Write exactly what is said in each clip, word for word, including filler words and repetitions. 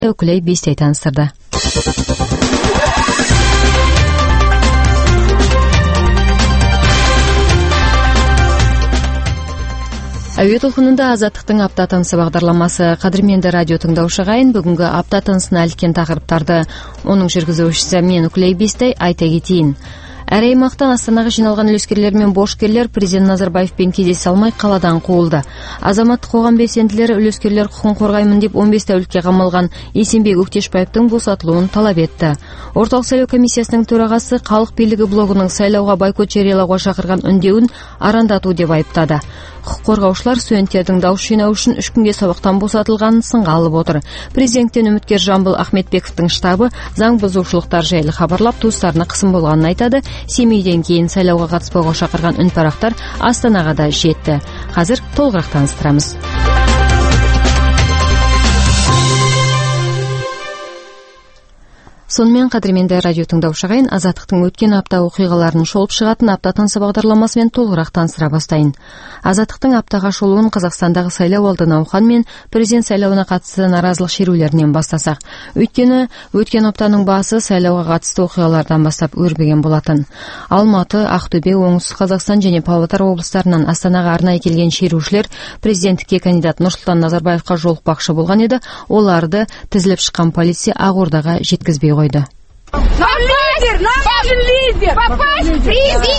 өкілі бестей таныстырды. Әуе толқынында азаттықтың апта тынысы бағдарламасы. Қадірменді радио тыңдаушы ағайын, бүгінгі апта тынысына іліккен тақырыптарды оның жүргізушісі мен Үкілей Бестай айта кетейін. Әр аймақтан Астанаға жиналған үлескерлер мен борышкерлер президент Назарбаевпен кездесе алмай қаладан қуылды. Азаматтық қоғам белсенділері үлескерлер құқығын қорғаймын деп он бес тәулікке қамалған Есенбек Өктешбаевтың босатылуын талап етті. Орталық сайлау комиссиясының төрағасы халық билігі блогының сайлауға бойкот жариялауға шақырған үндеуін арандату деп айыптады. Құқық қорғаушылар студенттердің дауыс жинау үшін үш күнге сабақтан босатылғанын сынға алып отыр. Президенттен үміткер Жамбыл Ахметбековтің штабы заң бұзушылықтар жайлы хабарлап, туыстарына қысым болғанын айтады. Семейден кейін сайлауға қатыспауға шақырған үнпарақтар Астанаға да жетті. Қазір толығырақ таныстырамыз. Сонымен қадірменді радио тыңдаушы ағайын, азаттықтың өткен апта оқиғаларын шолып шығатын апта тынысы бағдарламасымен толығырақ таныстыра бастайын. Азаттықтың аптаға шолуын Қазақстандағы сайлау алды науқан мен президент сайлауына қатысты наразылық шерулерінен бастасақ. Өйткені өткен аптаның басы сайлауға қатысты оқиғалардан бастап өрбіген болатын. Алматы, Ақтөбе, Оңтүстік Қазақстан және Павлодар облыстарынан Астанаға арнайы келген шерушілер президенттікке кандидат Нұрсұлтан Назарбаевқа жолықпақшы болған еді. Оларды тізіліп шыққан полиция Ақордаға жеткізбей қойды. Наш лидер, наш лидер! Попасть к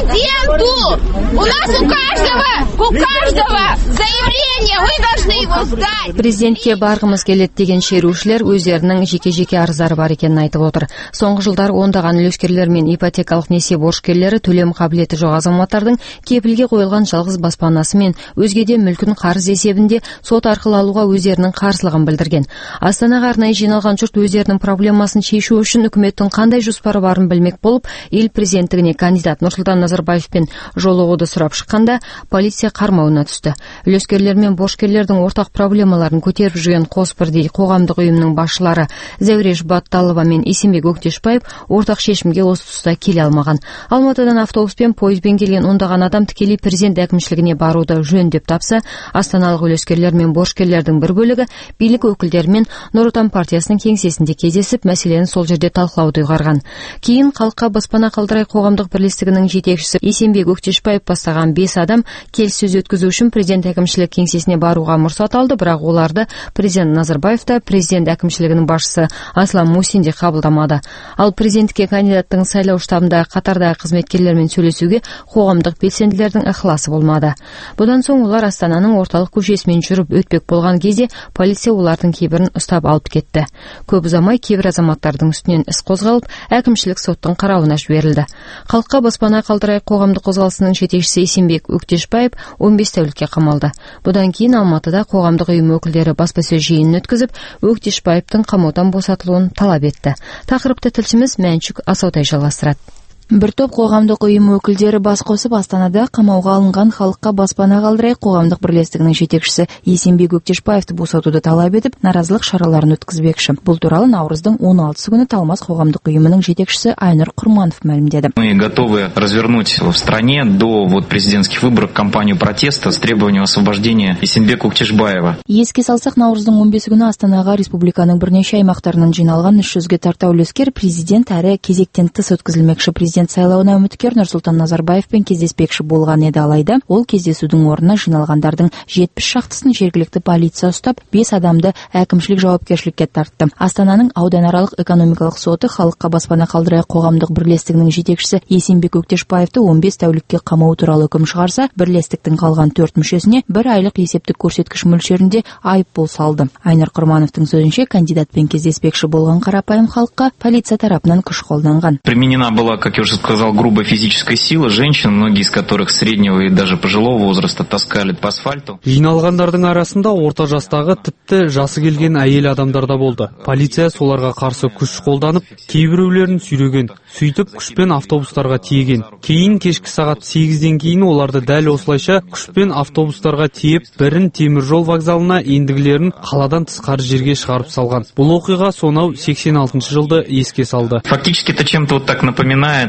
президенту! У нас у каждого, у каждого заявление, вы должны его сдать! Президентке барғымыз келеді деген шерушілер өздерінің жеке-жеке арыздары бар екенін айтып отыр. Соңғы жылдар ондаған үлескерлер мен ипотекалық несие борышкерлері төлем қабілеті жоқ азаматтардың кепілге қойылған жалғыз баспанасы мен өзге де мүлкін қарыз есебінде сот арқылы алуға өздерінің қарсылығын білдірген. Астанаға арнайы жиналған жұрт өздерінің проблемасын шешу үшін үкіметтің қандай жоспары барын білмек болып, ел президенттігіне кандидат Нұрсұлтан Назарбаевпен жолығуды сұрап шыққанда, полиция қармауына түсті. Үлескерлер мен борышкерлердің ортақ проблемаларын көтеріп жүрген қос бірдей қоғамдық ұйымның басшылары Зәуреш Батталова мен Есенбек Өктешбаев ортақ шешімге осы тұста келе алмаған. Алматыдан автобуспен, пойызбен келген ондаған адам тікелей президент әкімшілігіне баруды жөн деп тапса, астаналық үлескерлер мен борышкерлердің бір бөлігі билік өкілдерімен Нұр Отан партиясының кеңсесінде кездесіп, мәселені сол жерде талқылауды ұйғарған. Кейін халыққа баспана қалдырай қоғамдық бірлестігінің жетекшісі Есенбек Өктешбаев бастаған бес адам келіссөз өткізу үшін президент әкімшілік кеңсесіне баруға мұрсат алды, бірақ оларды президент Назарбаев та, президент әкімшілігінің басшысы Аслан Мусин де қабылдамады. Ал президентке кандидаттың сайлау штабында қатардағы қызметкерлермен сөйлесуге қоғамдық белсенділердің ықыласы болмады. Бұдан соң олар Астананың орталық көшесімен жүріп өтпек болған кезде полиция олардың кейбірін ұстап алып кетті. Көп ұзамай кейбір азаматтардың үстінен іс қозғалып, әкімшілік соттың қарауына жіберілді. Халыққа баспана қалдырай қоғамдық қозғалысының жетекшісі Есенбек Өктешбаев он бес тәулікке қамалды. Бұдан кейін Алматыда қоғамдық ұйым өкілдері баспасөз жиынын өткізіп, Өктешбаевтың қамаудан босатылуын талап етті. Тақырыпты тілшіміз Мәншүк Асаутай жалғастырады. Бір топ қоғамдық ұйым өкілдері бас қосып Астанада қамауға алынған халыққа баспана қалдырай қоғамдық бірлестігінің жетекшісі Есенбек Өктешбаевты босатуды талап етіп, наразылық шараларын өткізбекші. Бұл туралы наурыздың он алтысы күні Талмас қоғамдық ұйымының жетекшісі Айнұр Құрманов мәлімдеді. Мы готовы развернуть в стране до вот президентских выборов кампанию протеста с требованием освобождения Есенбека Өктешбаева. Еске салсақ, наурыздың он бесі күні Астанаға республиканың бірнеше аймақтарынан жиналған үш жүзге тарта үлескер президент әрі кезектен тыс өткізілмекші президент сайлауына үміткер Нұрсұлтан Назарбаевпен кездеспекші болған еді, алайда ол кездесудің орнына жиналғандардың жетпіс шақтысын жергілікті полиция ұстап, бес адамды әкімшілік жауапкершілікке тартты. Астананың ауданаралық экономикалық соты халыққа баспана қалдырай қоғамдық бірлестігінің жетекшісі Есенбек Өктешбаевты он бес тәулікке қамау туралы үкім шығарса, бірлестіктің қалған төрт мүшесіне бір айлық есептік көрсеткіш мөлшерінде айыппұл салды. Айнұр Құрмановтың сөзінше, кандидатпен кездеспекші болған қарапайым халыққа полиция тарапынан күш қолданған. Применена была, как я уже сказал, грубая физическая сила женщин, многие из которых среднего и даже пожилого возраста таскали по асфальту. Жиналғандардың арасында орта жастағы, тіпті жасы келген әйел адамдар да болды. Полиция соларға қарсы күш қолданып, кейбіреулерін сүйреген, сөйтіп күшпен автобустарға тиеген. Кейін кешкі сағат сегізден кейін оларды дәл осылайша күшпен автобустарға тиеп, бірін темір жол вокзалына, ендігілерін қаладан тысқары жерге шығарып салған. Бұл оқиға сонау сексен алтыншы жылды еске салды. Фактически это чем-то вот так напоминает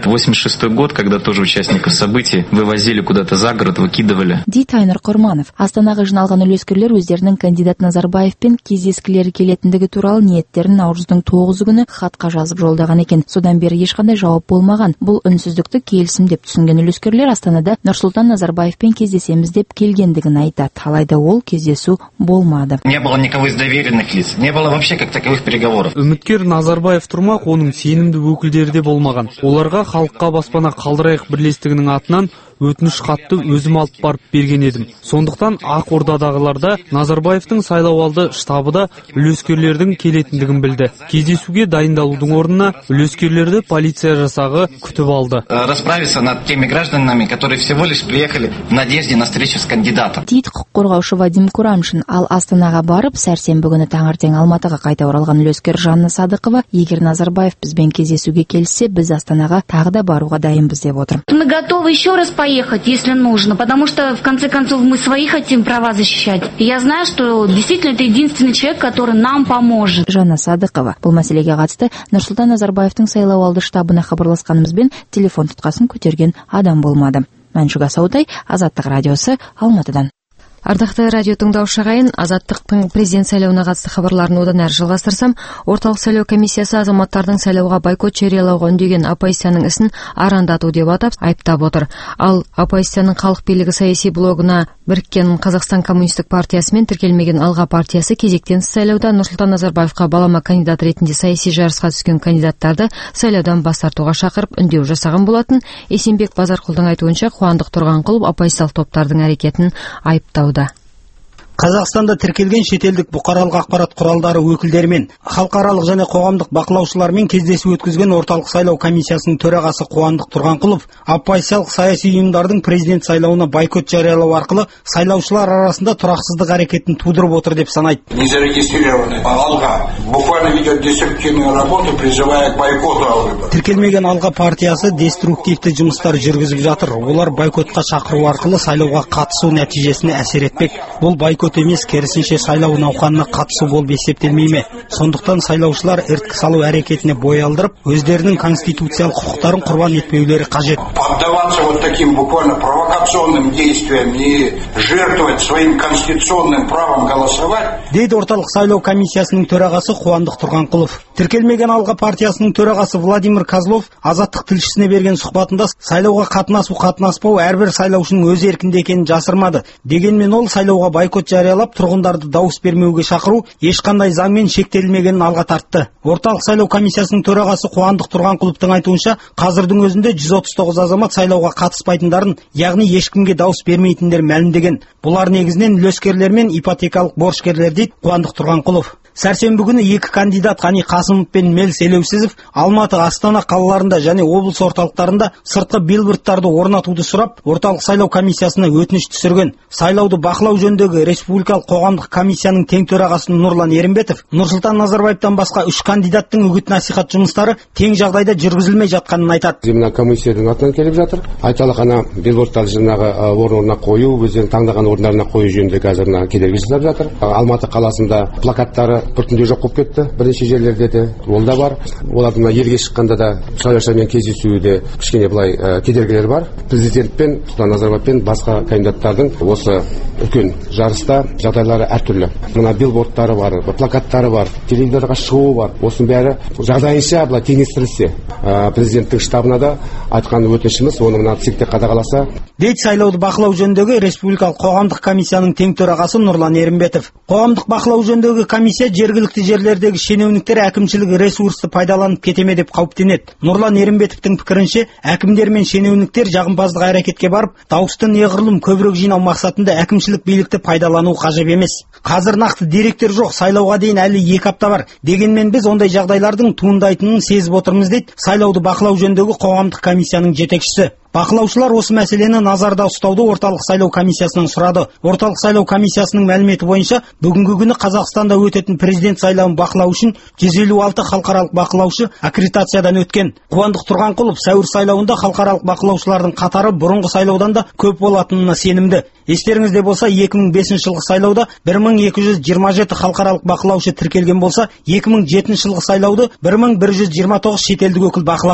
Это восемьдесят шестой год, когда тоже участников событий вывозили куда-то за город, выкидывали. Дейді Айнұр Құрманов. Астанаға жиналған үлескерлер өздерінің кандидат Назарбаевпен кездескілері келетіндігі туралы ниеттерін наурыздың тоғызы күні хатқа жазып жолдаған екен. Содан бері ешқандай жауап болмаған. Бұл үнсіздікті келісім деп түсінген үлескерлер Астанада Нұрсұлтан Назарбаевпен кездесеміз деп келгендігін айтады. Алайда ол кездесу болмады. Не было никого из доверенных лиц, не было вообще как таковых переговоров. Үміткер Назарбаев тұрмақ, оның сенімді өкілдері де болмаған. Оларға халыққа баспана қалдырайық бірлестігінің атынан өтініш хатты өзім алып барып берген едім. Сондықтан Ақ Ордадағыларда Назарбаевтың сайлауалды штабы да үлескерлердің келетіндігін білді. Кездесуге дайындалудың орнына үлескерлерді полиция жасағы күтіп алды. Расправиться над теми гражданами, которые всего лишь приехали в надежде на встречу с кандидатом. Дейді құқық қорғаушы Вадим Курамшин. Ал Астанаға барып, сәрсенбі күні таңертең Алматыға қайта оралған үлескер Жанна Садықова, егер Назарбаев бізбен кездесуге келсе, біз Астанаға тағы да баруға дайынбыз деп отыр. Мы готовы еще раз поехать, если нужно, потому что в конце концов мы свои хотим права защищать. И я знаю, что действительно это единственный человек, который нам поможет. Жанна Садықова бұл мәселеге қатысты Нұрсұлтан Назарбаевтың сайлауалды штабына хабарласқанымызбен телефон тұтқасын көтерген адам болмады. Мәншүк Асаутай, Азаттық радиосы, Алматыдан. Ардақты радио тыңдаушы ағайын, Азаттықтың президент сайлауына қатысты хабарларын одан әрі жалғастырсам, орталық сайлау комиссиясы азаматтардың сайлауға бойкот жариялауға үндеген оппозицияның ісін арандату деп атап айыптап отыр. Ал оппозицияның халық билігі саяси блогына біріккен Қазақстан коммунистік партиясы мен тіркелмеген Алға партиясы кезектен сайлауда Нұрсұлтан Назарбаевқа балама кандидат ретінде саяси жарысқа түскен кандидаттарды сайлаудан бас тартуға шақырып үндеу жасаған болатын. Есенбек Базарқұлдың айтуынша Қуандық Тұрғанқұлов оппозициялық топтардың әрекетін айыптауда. Қазақстанда тіркелген шетелдік бұқаралық ақпарат құралдары өкілдерімен, халықаралық және қоғамдық бақылаушылармен кездесу өткізген орталық сайлау комиссиясының төрағасы Қуандық Тұрғанқұлов оппозициялық саяси ұйымдардың президент сайлауына бойкот жариялау арқылы сайлаушылар арасында тұрақсыздық әрекетін тудырып отыр деп санайды. Незарегистрированный Алға буквально ведет деструктивную работу, призывая к бойкоту выборов. Тіркелмеген Алға партиясы деструктивті жұмыстар жүргізіп жатыр. Олар бойкотқа шақыру арқылы сайлауға қатысу нәтижесіне әсер етпек. Бұл бойкот емес, керісінше сайлау науқанына қатысу болып есептелмей ме? Сондықтан сайлаушылар ірткі салу әрекетіне бой алдырып, өздерінің конституциялық құқықтарын құрбан етпеулері қажет. Поддаваться вот таким буквально провокационным действиям и жертвовать своим конституционным правом голосовать. Дейді орталық сайлау комиссиясының төрағасы Қуандық Тұрғанқұлов. Тіркелмеген Алға партиясының төрағасы Владимир Козлов Азаттық тілшісіне берген сұхбатында сайлауға қатынасу қатынаспау әрбір сайлаушының өз еркінде екенін жасырмады. Дегенмен ол сайлауға бойкот жариялап, тұрғындарды дауыс бермеуге шақыру ешқандай заңмен шектелмегенін алға тартты. Орталық сайлау комиссиясының төрағасы Қуандық Тұрғанқұловтың айтуынша, қазірдің өзінде жүз отыз тоғыз азамат сайлауға қатыспайтындарын, яғни ешкімге дауыс бермейтіндер мәлімдеген. Бұлар негізінен үлескерлер мен ипотекалық борышкерлер дейді Қуандық Тұрғанқұлов. Сәрсенбі күні екі кандидат Ғани Қасымов пен Мелс Елеусізов Алматы, Астана қалаларында және облыс орталықтарында сыртқы билбордтарды орнатуды сұрап, орталық сайлау комиссиясына өтініш түсірген. Сайлауды бақылау жөніндегі республикалық қоғамдық комиссияның тең төрағасы Нұрлан Ерімбетов Нұрсұлтан Назарбаевтан басқа үш кандидаттың үгіт-насихат жұмыстары тең жағдайда жүргізілмей жатқанын айтады. Мына комиссияның атынан келіп жатыр. Айталық ана билбордтарды жаңағы орнына қою, өздерінің таңдаған орындарына қою жөнінде қазір кедергі жасап жатыр. Алматы қаласында плакаттары біртіндеп жоқ болып кетті. Бірнеше жерлерде де ол да бар. Олардың елге шыққанда да сайлаушылармен кездесуде кішкене былай кедергілер бар. Президентпен, Нұрсұлтан Назарбаевпен басқа кандидаттардың осы үлкен жарыста жағдайлары әртүрлі. Мына билбордтары бар, плакаттары бар, телевизорға шығуы бар. Осының бәрі жағдайынша былай теңестірілсе, президенттің штабына да айтқан өтінішіміз, оны мына цикте қадағаласа. Дейді сайлауды бақылау жөніндегі республикалық қоғамдық комиссияның тең төрағасы Нұрлан Ерімбетов. Қоғамдық бақылау жөніндегі комиссия жергілікті жерлердегі шенеуніктер әкімшілік ресурсты пайдаланып кетеме деп қауіптенеді. Нұрлан Ерімбетовтің пікірінше, әкімдер мен шенеуніктер жағымпаздық әрекетке барып, дауысты неғұрлым көбірек жинау мақсатында әкімшілік билікті пайдалану қажет емес. Қазір нақты деректер жоқ, сайлауға дейін әлі екі апта бар. Дегенмен біз ондай жағдайлардың туындайтынын сезіп отырмыз дейді сайлауды бақылау жөніндегі қоғамдық комиссияның жетекшісі. Бақылаушылар осы мәселені назарда ұстауды орталық сайлау комиссиясынан сұрады. Орталық сайлау комиссиясының мәліметі бойынша, бүгінгі күні Қазақстанда өтетін президент сайлауын бақылау үшін жүз елу алты халықаралық бақылаушы аккредитациядан өткен. Қуандық Тұрғанқұлов сәуір сайлауында халықаралық бақылаушылардың қатары бұрынғы сайлаудан да көп болатынына сенімді. Естеріңізде болса, екі мың бесінші жылғы сайлауда бір мың екі жүз жиырма жеті халықаралық бақылаушы тіркелген болса, екі мың жетінші жылғы сайлауды бір мың бір жүз жиырма тоғыз шетелдік өкіл бақылаған.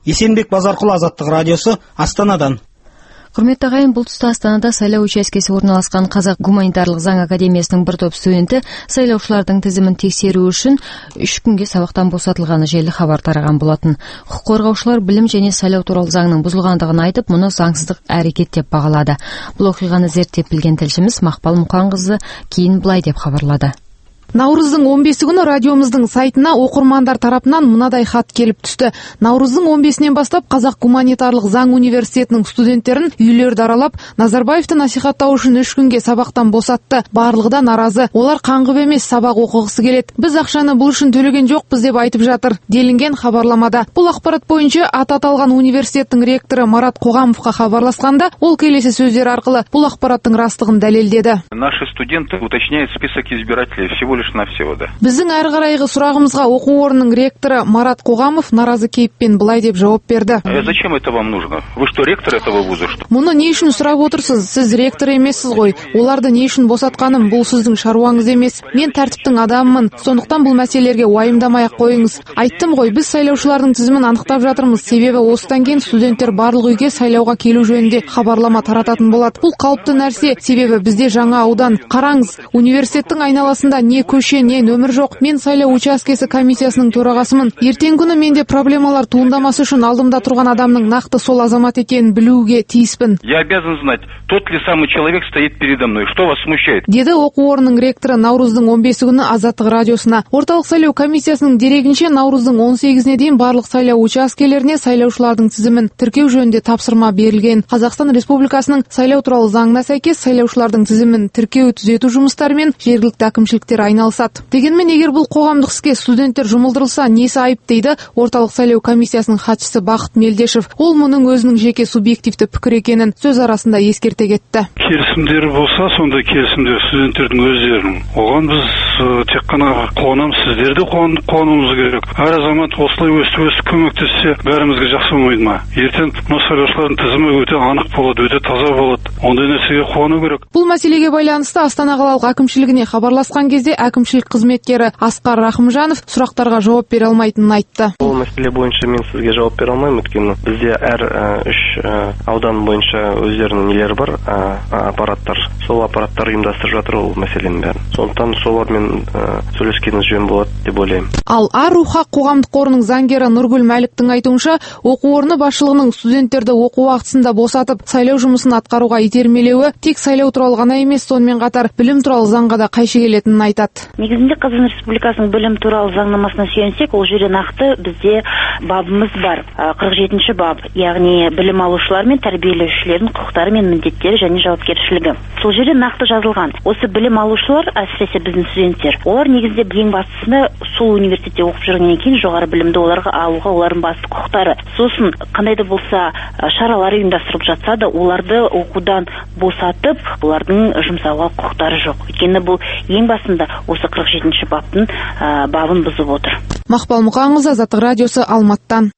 Есенбек Базарқұл, Азаттық радиосы, Астанадан. Құрметті ағайын, бұл тұста Астанада сайлау учаскесі орналасқан Қазақ гуманитарлық заң академиясының бір топ студенті сайлаушылардың тізімін тексеру үшін үш күнге сабақтан босатылғаны жайлы хабар тараған болатын. Құқық қорғаушылар білім және сайлау туралы заңның бұзылғандығын айтып, мұны заңсыздық әрекет деп бағалады. Бұл оқиғаны зерттеп білген тілшіміз Мақпал Мұқанқызы кейін былай деп хабарлады. Наурыздың он бесі күні радиомыздың сайтына оқырмандар тарапынан мынадай хат келіп түсті. Наурыздың он бесінен бастап Қазақ гуманитарлық заң университетінің студенттерін үйлерді аралап, Назарбаевты насихаттау үшін үш күнге сабақтан босатты. Барлығы да наразы. Олар қаңғып емес, сабақ оқығысы келеді. Біз ақшаны бұл үшін төлеген жоқпыз деп айтып жатыр, делінген хабарламада. Бұл ақпарат бойынша аты аталған университеттің ректоры Марат Қоғамовқа хабарласқанда, ол келесі сөздер арқылы бұл ақпараттың растығын дәлелдеді. Наши студенты уточняют список избирателей всего лишь навсего, да. Біздің әрі қарайғы сұрағымызға оқу орнының ректоры Марат Қоғамов наразы кейіппен былай деп жауап берді. А зачем это вам нужно? Вы что, ректор этого вуза, что? Мұны не үшін сұрап отырсыз? Сіз ректор емессіз ғой. Оларды не үшін босатқаным, бұл сіздің шаруаңыз емес. Мен тәртіптің адамымын. Сондықтан бұл мәселелерге уайымдамай-ақ қойыңыз. Айттым ғой, біз сайлаушылардың тізімін анықтап жатырмыз. Себебі осыдан кейін студенттер барлық үйге сайлауға келу жөнінде хабарлама тарататын болады. Бұл қалыпты нәрсе, себебі бізде жаңа аудан. Қараңыз, университеттің айналасында не көше, не нөмір жоқ. Мен сайлау учаскесі комиссиясының төрағасымын. Ертең күні менде проблемалар туындамасы үшін алдымда тұрған адамның нақты сол азамат екенін білуге тиіспін. Я обязан знать, тот ли самый человек стоит передо мной. Что вас смущает? Деді оқу орнының ректоры Наурыздың он бесі күні Азаттық радиосына. Орталық сайлау комиссиясының дерегінше Наурыздың он сегізіне дейін барлық сайлау учаскелеріне сайлаушылардың тізімін тіркеу жөнінде тапсырма берілген. Қазақстан Республикасының сайлау туралы заңына сәйкес сайлаушылардың тізімін тіркеу түзету жұмыстарымен жергілікті әкімшіліктер айналысады. Дегенмен, егер бұл қоғамдық іске студенттер жұмылдырылса, несі айып дейді орталық сайлау комиссиясының хатшысы Бақыт Мелдешев. Ол мұның өзінің жеке субъективті пікір екенін сөз арасында ескерте кетті. Келісімдер болса, сондай келісімдер студенттердің өздерінің. Оған біз тек қана қуанамыз, сіздерді қуануымыз керек. Әр азамат осылай өстіп-өстіп көмектессе, бәрімізге жақсы болмайды ма? Ертең мына сайлаушылардың тізімі өте анық болады, өте таза болады. Ондай нәрсеге қуану керек. Бұл мәселеге байланысты Астана қалалық әкімшілігіне хабарласқан кезде әкімшілік қызметкері Асқар Рахымжанов сұрақтарға жауап бере алмайтынын айтты. Бұл мәселе бойынша мен сізге жауап бере алмаймын, өйткені бізде әр үш аудан бойынша өздерінің нелері бар, аппараттар. Сол аппараттар ұйымдастырып жатыр ол мәселенің бәрін. Сондықтан солармен сөйлескеніңіз жөн болады деп ойлаймын. Ал Ар-Рухақ қоғамдық қорының заңгері Нұргүл Мәліктің айтуынша, оқу орны басшылығының студенттерді оқу уақытысында босатып, сайлау жұмысын атқаруға итермелеуі тек сайлау туралы ғана емес, сонымен қатар білім туралы заңға да қайшы келетінін айтады. Негізінде Қазақстан Республикасының білім туралы заңнамасына сүйенсек, ол жерде нақты бізде бабымыз бар. қырық жетінші бап, яғни білім алушылар мен тәрбиелеушілердің құқықтары мен міндеттері және жауапкершілігі. Сол жерде нақты жазылған. Осы білім алушылар, әсіресе біздің студенттер, олар негізінде ең бастысында сол университетте оқып жүргеннен кейін жоғары білімді оларға алуға олардың басты құқықтары. Сосын қандай да болса шаралар ұйымдастырылып жатса да, оларды оқудан босатып, олардың жұмсауға құқықтары жоқ. Өйткені бұл ең басында осы қырық жетінші баптың бабын бұзып отыр. Мақпал Мұқанқызы, Азаттық радиосы, Алматыдан.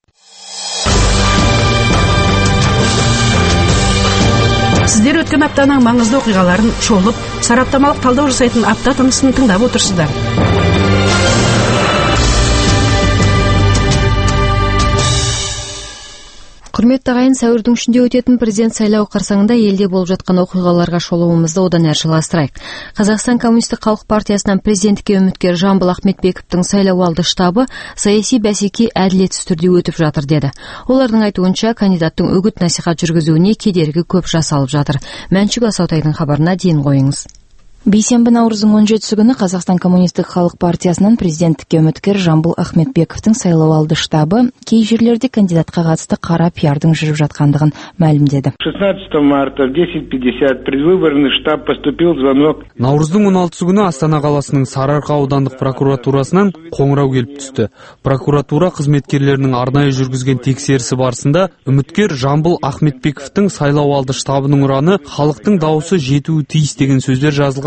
Сіздер өткен аптаның маңызды оқиғаларын шолып, сараптамалық талдау жасайтын апта тынысын тыңдап отырсыздар. Құрметті ағайын, сәуірдің үшінде өтетін президент сайлауы қарсаңында елде болып жатқан оқиғаларға шолуымызды одан әрі жалғастырайық. Қазақстан Коммунистік халық партиясынан президенттікке үміткер Жамбыл Ахметбековтың сайлауалды штабы саяси бәсеке әділетсіз түрде өтіп жатыр деді. Олардың айтуынша, кандидаттың үгіт насихат жүргізуіне кедергі көп жасалып жатыр. Мәншүк Асаутайдың хабарына дейін қойыңыз. Бейсенбі наурыздың он жетісі күні Қазақстан Коммунистік халық партиясынан президенттікке үміткер Жамбыл Ахметбековтың сайлауалды штабы кей жерлерде кандидатқа қатысты қара пиардың жүріп жатқандығын мәлімдеді. шестнадцатого марта в десять пятьдесят предвыборный штаб поступил звонок. Наурыздың он алтысы күні Астана қаласының Сарыарқа аудандық прокуратурасынан қоңырау келіп түсті. Прокуратура қызметкерлерінің арнайы жүргізген тексерісі барысында үміткер Жамбыл Ахметбековтың сайлауалды штабының ұраны халықтың дауысы жетуі тиіс деген сөздер жазылған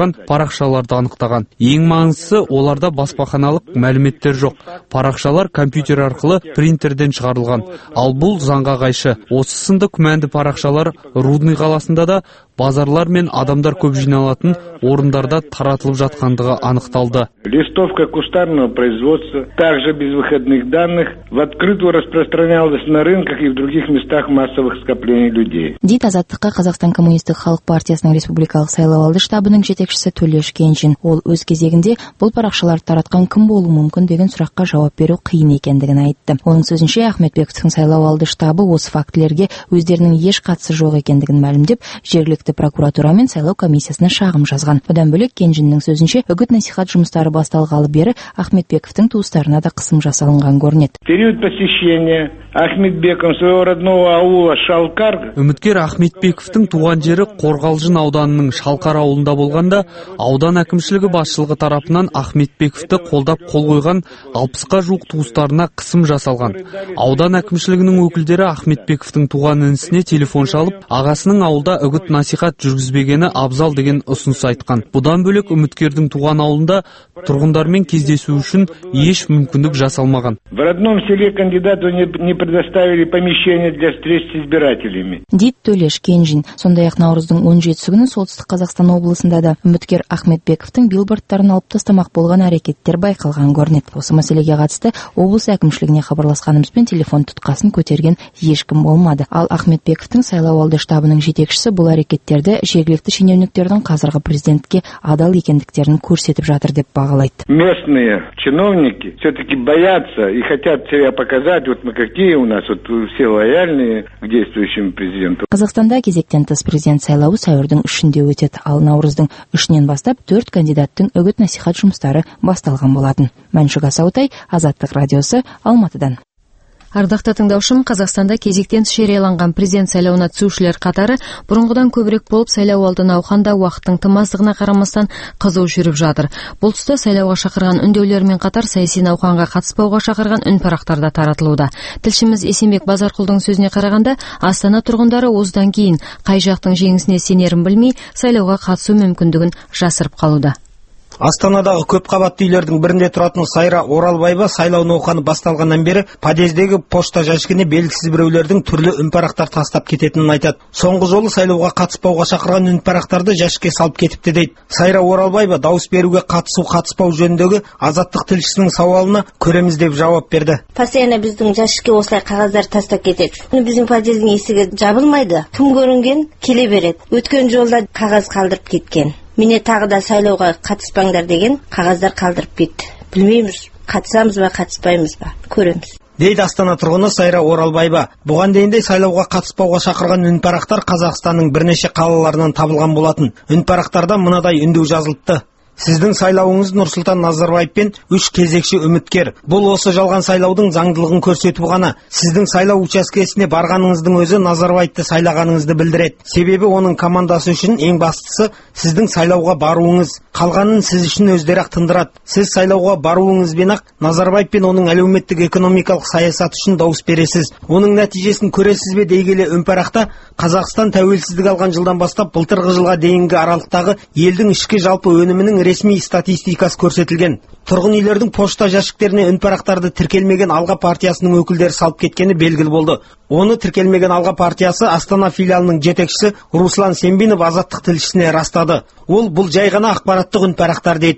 қойған парақшаларды анықтаған. Ең маңыздысы, оларда баспаханалық мәліметтер жоқ. Парақшалар компьютер арқылы принтерден шығарылған. Ал бұл заңға қайшы. Осы сынды күмәнді парақшалар Рудный қаласында да базарлар мен адамдар көп жиналатын орындарда таратылып жатқандығы анықталды. Листовка кустарного производства, также без выходных данных, в открытую распространялась на рынках и в других местах массовых скоплений людей. Дейді Азаттыққа Қазақстан коммунистік халық партиясының республикалық сайлауалды штабының жетекшісі Төлеш Кенжин. Ол өз кезегінде бұл парақшаларды таратқан кім болуы мүмкін деген сұраққа жауап беру қиын екендігін айтты. Оның сөзінше, Ахметбековтің сайлауалды штабы осы фактілерге өздерінің еш қатысы жоқ екендігін мәлімдеп, жергілікті прокуратура мен сайлау комиссиясына шағым жазған. Бұдан бөлек Кенжиннің сөзінше, үгіт-насихат жұмыстары басталғалы бері Ахметбековтың туыстарына да қысым жасалынған көрінеді. Период посещения Ахметбеком своего родного аула Шалқар. Үміткер Ахметбековтың туған жері Қорғалжын ауданының Шалқар ауылында болғанда, аудан әкімшілігі басшылығы тарапынан Ахметбековті қолдап қол қойған алпысқа жуық туыстарына қысым жасалған. Аудан әкімшілігінің өкілдері Ахметбековтың туған інісіне телефон шалып, ағасының ауылда үгіт-насихат жүргізбегені абзал деген ұсыныс айтқан. Бұдан бөлек үміткердің туған ауылында тұрғындармен кездесу үшін еш мүмкіндік жасалмаған. В родном селе кандидату не предоставили помещение для встреч с избирателями. Дейді Төлеш Кенжин. Сондай-ақ наурыздың он жетісі күні солтүстік Қазақстан облысында да үміткер Ахметбековтың билбордтарын алып тастамақ болған әрекеттер байқалған көрінеді. Осы мәселеге қатысты облыс әкімшілігіне хабарласқанымызбен телефон тұтқасын көтерген ешкім болмады. Ал Ахметбековтың сайлауалды штабының жетекшісі бұл әрекеттерді жергілікті шенеуніктердің қазіргі президентке адал екендіктерін көрсетіп жатыр деп бағалайды. Местные чиновники все-таки боятся и хотят себя показать, вот мы какие у нас, вот все лояльные к действующему президенту. Қазақстанда кезектен тыс президент сайлауы сәуірдің үшінде өтеді, ал наурыздың үшінен бастап төрт кандидаттың үгіт-насихат жұмыстары басталған болатын. Мәншүк Асаутай, Азаттық радиосы, Алматыдан. Ардақты тыңдаушым, Қазақстанда кезектен тыс жарияланған президент сайлауына түсушілер қатары бұрынғыдан көбірек болып, сайлауалды науқанда уақыттың тым аздығына қарамастан қызу жүріп жатыр. Бұл тұста сайлауға шақырған үндеулермен қатар саяси науқанға қатыспауға шақырған үнпарақтар да таратылуда. Тілшіміз Есенбек Базарқұлдың сөзіне қарағанда, Астана тұрғындары осыдан кейін қай жақтың жеңісіне сенерін білмей, сайлауға қатысу мүмкіндігін жасырып қалуда. Астанадағы көп қабатты үйлердің бірінде тұратын Сайра Оралбаева сайлау науқаны басталғаннан бері подъездегі пошта жәшігіне белгісіз біреулердің түрлі үнпарақтар тастап кететінін айтады. Соңғы жолы сайлауға қатыспауға шақырған үнпарақтарды жәшікке салып кетіпті дейді. Сайра Оралбаева дауыс беруге қатысу қатыспау жөніндегі Азаттық тілшісінің сауалына көреміз деп жауап берді. Постоянно біздің жәшікке осылай қағаздар тастап кетеді. Біздің подъездің есігі жабылмайды. Кім көрінген келе береді. Өткен жолда қағаз қалдырып кеткен. Міне тағы да сайлауға қатыспаңдар деген қағаздар қалдырып кетті. Білмейміз, қатысамыз ба, қатыспаймыз ба, көреміз. Дейді Астана тұрғыны Сайра Оралбаева. Бұған дейін де сайлауға қатыспауға шақырған үнпарақтар Қазақстанның бірнеше қалаларынан табылған болатын. Үнпарақтарда мынадай үндеу жазылыпты. Сіздің сайлауыңыз Нұрсұлтан Назарбаевпен үш кезекші үміткер. Бұл осы жалған сайлаудың заңдылығын көрсету ғана. Сіздің сайлау учаскесіне барғаныңыздың өзі Назарбаевты сайлағаныңызды білдіреді. Себебі оның командасы үшін ең бастысы сіздің сайлауға баруыңыз. Қалғанын сіз үшін өздері-ақ тындырады. Сіз сайлауға баруыңызбен-ақ Назарбаев пен оның әлеуметтік экономикалық саясаты үшін дауыс бересіз. Оның нәтижесін көресіз бе дей келе үнпарақта Қазақстан тәуелсіздік алған жылдан бастап былтырғы жылға дейінгі аралықтағы елдің ішкі жалпы өнімінің ресми статистикасы көрсетілген. Тұрғын үйлердің пошта жәшіктеріне үнпарақтарды тіркелмеген Алға партиясының өкілдері салып кеткені белгілі болды. Оны тіркелмеген Алға партиясы Астана филиалының жетекшісі Руслан Сембинов Азаттық тілшісіне растады. Ол бұл жай ғана ақпараттық үнпарақтар дейді.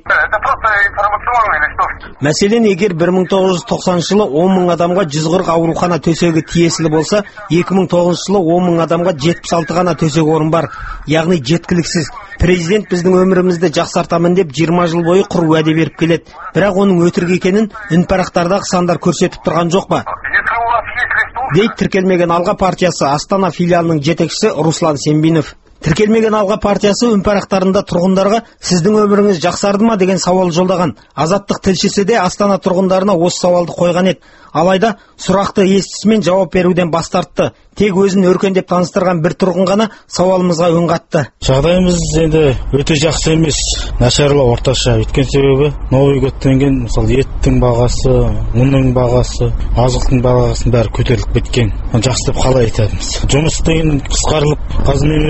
Мәселен, егер бір мың тоғыз жүз тоқсаныншы жылы он мың адамға жүз қырық аурухана төсегі тиесілі болса, екі мың тоғызыншы жылы он мың адамға жетпіс алты ғана төсек орын бар, яғни жеткіліксіз. Президент біздің өмірімізді жақсартамын деп жиырма жыл бойы құр уәде беріп келеді. Бірақ оның өтірік екенін үнпарақтардағы сандар көрсетіп тұрған жоқ па? Дейді тіркелмеген Алға партиясы Астана филиалының жетекшісі Руслан Сембинов. Тіркелмеген Алға партиясы үнпарақтарында тұрғындарға сіздің өміріңіз жақсарды ма деген сауал жолдаған. Азаттық тілшісі де Астана тұрғындарына осы сауалды қойған еді. Алайда сұрақты естісімен жауап беруден бас тартты. Тек өзін өркендеп таныстырған бір тұрғын ғана сауалымызға үн қатты. Жағдайымыз енді өте жақсы емес, нашарлау орташа. Өткен себебі новый годтан кейін мысалы еттің бағасы, ұнның бағасы, азықтың бағасының бәрі көтеріліп кеткен. Жақсы деп қалай айтамыз. Жұмыс деген қысқарылып, қазір мен өзім стройка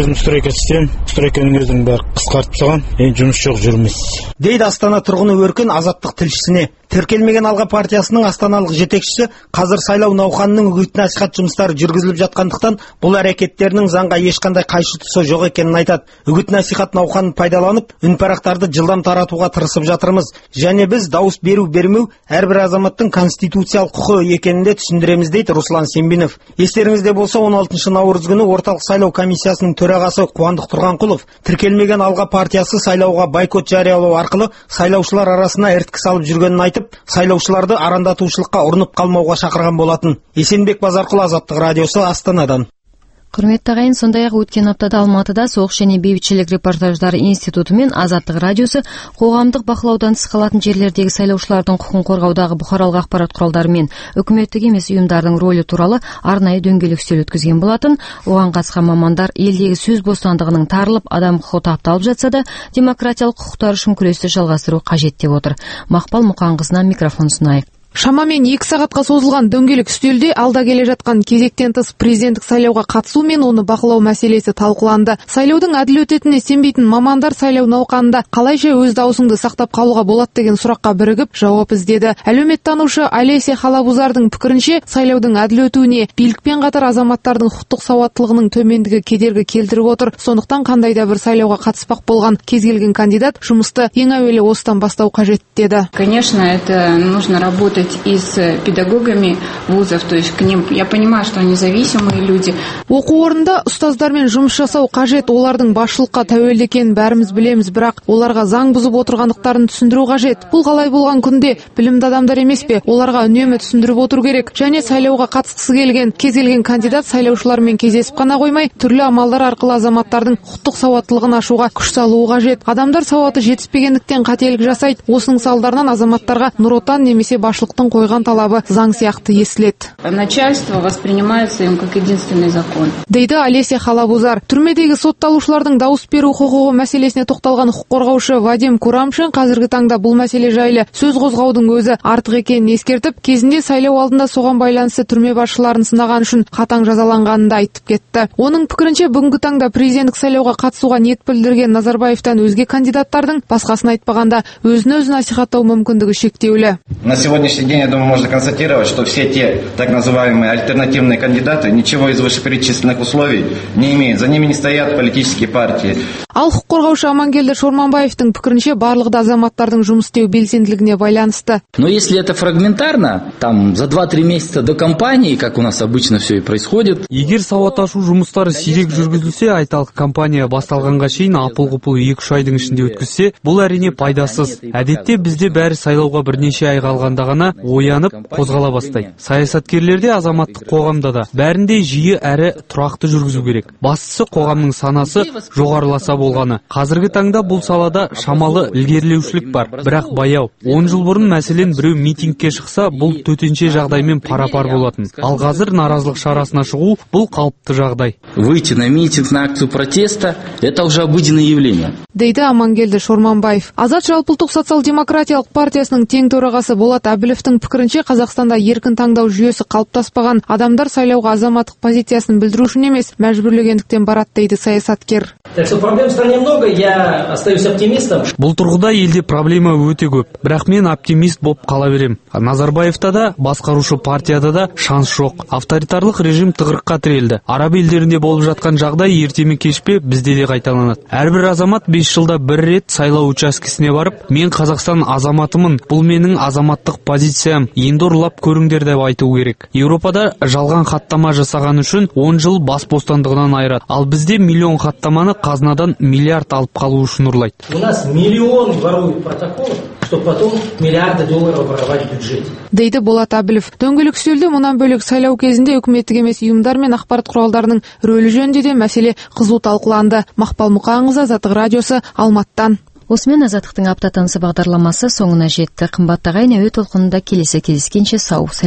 стройка істеймін. Стройканың өзінің бәрі қысқартып салған. Енді жұмыс жоқ, жүрміз. Дейді Астана тұрғыны Өркен Азаттық тілшісіне. Тіркелмеген алға партиясының астаналық жетекшісі қазір сайлау науқанының үгіт насихат жұмыстары жүргізіліп жатқандықтан бұл әрекеттерінің заңға ешқандай қайшы тұсы жоқ екенін айтады. Үгіт насихат науқанын пайдаланып, үнпарақтарды жылдам таратуға тырысып жатырмыз. Және біз дауыс беру бермеу әрбір азаматтың конституциялық құқы екенінде түсіндіреміз дейді Руслан Сембинов. Естеріңізде болса, он алтыншы наурыз күні орталық сайлау комиссиясының төрағасы Қуандық Тұрғанқұлов тіркелмеген алға партиясы сайлауға бойкот жариялау арқылы сайлаушылар арасына іріткі салып жүргенін айтып, сайлаушыларды арандатушылыққа ұрынып қалмауға шақырған болатын. Есенбек Базарқұл, Азаттық радиосы, Астанадан. Құрметті ағайын, сондай-ақ өткен аптада Алматыда соғыс және бейбітшілік репортаждары институты мен Азаттық радиосы қоғамдық бақылаудан тыс қалатын жерлердегі сайлаушылардың құқын қорғаудағы бұқаралық ақпарат құралдары мен үкіметтік емес ұйымдардың рөлі туралы арнайы дөңгелек үстел өткізген болатын. Оған қатысқан мамандар елдегі сөз бостандығының тарылып, адам құқы тапталып жатса да, демократиялық құқықтар үшін күресті жалғастыру қажет деп отыр. Мақпал Мұқанқызына микрофон ұсынайық. Шамамен екі сағатқа созылған дөңгелек үстелде алда келе жатқан кезектен тыс президенттік сайлауға қатысу мен оны бақылау мәселесі талқыланды. Сайлаудың әділ өтетініне сенбейтін мамандар сайлау науқанында қалайша өз даусыңды сақтап қалуға болады деген сұраққа бірігіп жауап іздеді. Әлеуметтанушы Олеся Халабузардың пікірінше, сайлаудың әділ өтуіне билікпен қатар азаматтардың құқықтық сауаттылығының төмендігі кедергі келтіріп отыр. Сондықтан қандай да бір сайлауға қатыспақ болған кез келген кандидат жұмысты ең әуелі осыдан бастау қажет деді. Конечно, это нужно работать и с педагогами вузов, то есть к ним, я понимаю, что они зависимые люди. Оқу орнында ұстаздармен жұмыс жасау қажет, олардың басшылыққа тәуелді екенін бәріміз білеміз, бірақ оларға заң бұзып отырғандықтарын түсіндіру қажет. Бұл қалай болған күнде білімді адамдар емес пе? Оларға үнемі түсіндіріп отыру керек. Және сайлауға қатысқысы келген кез келген кандидат сайлаушылармен кездесіп қана қоймай, түрлі амалдар арқылы азаматтардың құқықтық сауаттылығын ашуға күш салуы қажет. Адамдар сауаты жетіспегендіктен қателік жасайды. Осының салдарынан азаматтарға Нұр Отан немесе басшылықтың қойған талабы заң сияқты естіледі. Начальство воспринимается им как единственный закон. Дейді Олеся Халабузар. Түрмедегі сотталушылардың дауыс беру құқығы мәселесіне тоқталған құқық қорғаушы Вадим Курамшин қазіргі таңда бұл мәселе жайлы сөз қозғаудың өзі артық екенін ескертіп, кезінде сайлау алдында соған байланысты түрме басшыларын сынаған үшін қатаң жазаланғанын да айтып кетті. Оның пікірінше, бүгінгі таңда президенттік сайлауға қатысуға ниет білдірген Назарбаевтан өзге кандидаттардың басқасын айтпағанда өзін-өзі насихаттау мүмкіндігі шектеулі. На сегодняшний день, я думаю, можно констатировать, что все те так называемые альтернативные кандидаты ничего из вышеперечисленных условий не имеют. За ними не стоят политические партии. Ал құқық қорғаушы Амангелді Шорманбаевтың пікірінше, барлығы да азаматтардың жұмыс істеу белсенділігіне байланысты. Но если это фрагментарно, там за два-три месяца до кампании, как у нас обычно все и происходит. Егер сауат ашу жұмыстары сирек жүргізілсе, айталық кампания басталғанға шейін апыл-ғұпыл екі-үш айдың ішінде өткізсе, бұл әрине пайдасыз. Әдетте бізде бәрі сайлауға бірнеше ай қалғанда ғана оянып, қозғала бастайды. Саясаткерлерде, азаматтық қоғамда да бәрінде жиі әрі тұрақты жүргізу керек. Бастысы қоғамның санасы жоғарыласа болғаны. Қазіргі таңда бұл салада шамалы ілгерілеушілік бар, бірақ баяу. он жыл бұрын мәселен біреу митингке шықса, бұл төтенше жағдаймен пара-пар болатын. Ал қазір наразылық шарасына шығу бұл қалыпты жағдай. Выйти на митинг, на акцию протеста – это уже обыденное явление. Дейді Амангелді Шорманбаев. Азат жалпыұлттық социал-демократиялық партиясының тең төрағасы Болат Әбіловтің пікірінше, Қазақстанда еркін таңдау жүйесі қалыптаспаған, адамдар сайлауға азаматтық позициясын білдіру үшін емес, мәжбүрлегендіктен барады дейді саясаткер. Так что проблем в стране много, я остаюсь оптимистом. Бұл тұрғыда елде проблема өте көп, бірақ мен оптимист болып қала берем. Назарбаевта да, басқарушы партияда да шанс жоқ. Авторитарлық режим тығырыққа тірелді. Араб елдерінде болып жатқан жағдай ертеме кешпе бізде де қайталанады. Әрбір азамат бес жылда бір рет сайлау учаскесіне барып, мен Қазақстан азаматымын, бұл менің азаматтық позициям, енді ұрлап көріңдер деп айту керек. Еуропада жалған хаттама жасаған үшін он жыл бас бостандығынан айырады. Ал бізде миллион хаттаманы қазынадан миллиард алып қалу үшін ұрлайды. У нас миллион воруют протоколов, чтобы потом миллиарды долларов воровать в бюджете. Дейді Болат Әбілов. Дөңгелек үстелде мұнан бөлек сайлау кезінде үкіметтік емес ұйымдар мен ақпарат құралдарының рөлі жөнінде де мәселе қызу талқыланды. Мақпал Мұқанқызы, Азаттық радиосы, Алматыдан. Осымен Азаттықтың апта танысы бағдарламасы соңына жетті. Қымбатты ағайын, әуе толқынында келесі кездескенше сау.